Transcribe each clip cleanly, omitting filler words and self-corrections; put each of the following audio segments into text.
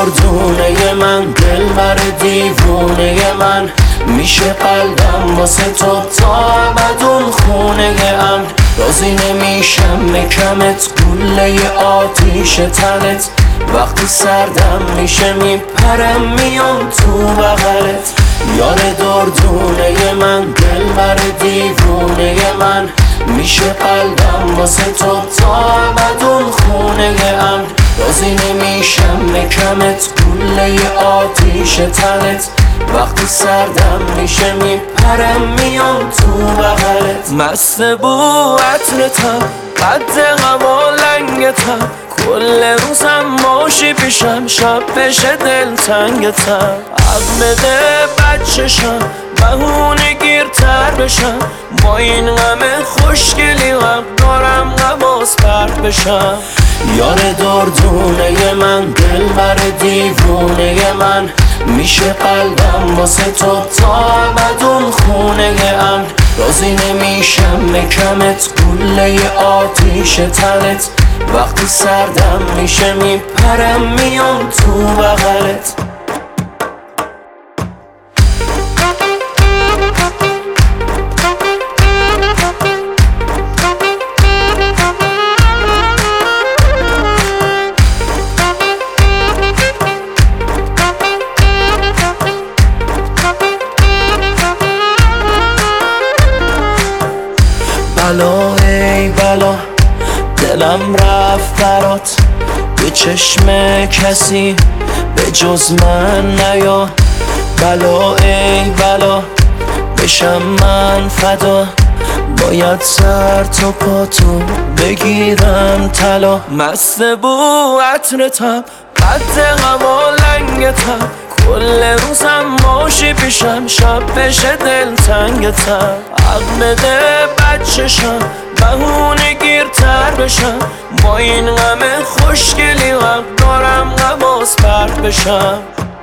دردونه من، دلبر دیوونه من، میشه قلبم واسه تو تا ابدون خونه ام. راضی نمیشم نکمت، گله آتیش تنت، وقتی سردم میشه میپرم میام تو بغلت. یار دردونه من، دلبر دیوونه من، میشه قلبم واسه تو تا ابدون خونه ام. راضی نمیشم نکمت، گله آتیش تنت، وقتی سردم میشه میپرم میام تو بغلت. مست بو عطرتم، قد هوا لنگتم، کل روزم ماشی پیشم، شب بشه دلتنگتم. عقل بده بچشم، بهونه گیرتر بشم، با این غم خوشگلی حق دارم نباز پرت بشم. یار دردونه من، دلبر دیوونه من، میشه قلبم واسه تو تا ابدون خونه ام. راضی نمیشم نکمت، گله آتیش تنت، وقتی سردم میشه میپرم میام تو بغلت. بلا ای بلا، دلم رفت برات، به چشم کسی به جز من نیا. بلا ای بلا، بشم من فدا، باید سر تا پاتو بگیرم طلا. مست بو عطرتم، قد هوا لنگتم، کل روزم ماشی پیشم، شب بشه دلتنگتم. عقل بده بچشم، بهونه گیرتر بشم، با این غم خوشگلی حق دارم نباز پرت بشم.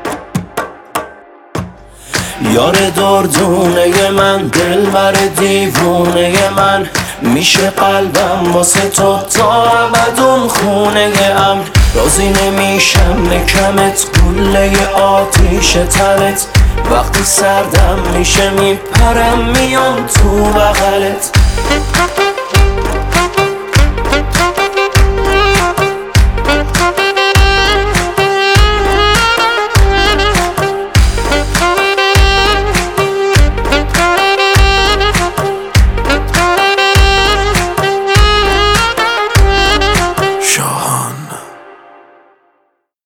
یار دردونه من، دلبر دیوونه من، میشه قلبم واسه تو تا ابدون خونه ام. راضی نمیشم نکمت، گله آتیش تنت، وقتی سردم میشه میپرم میام تو بغلت.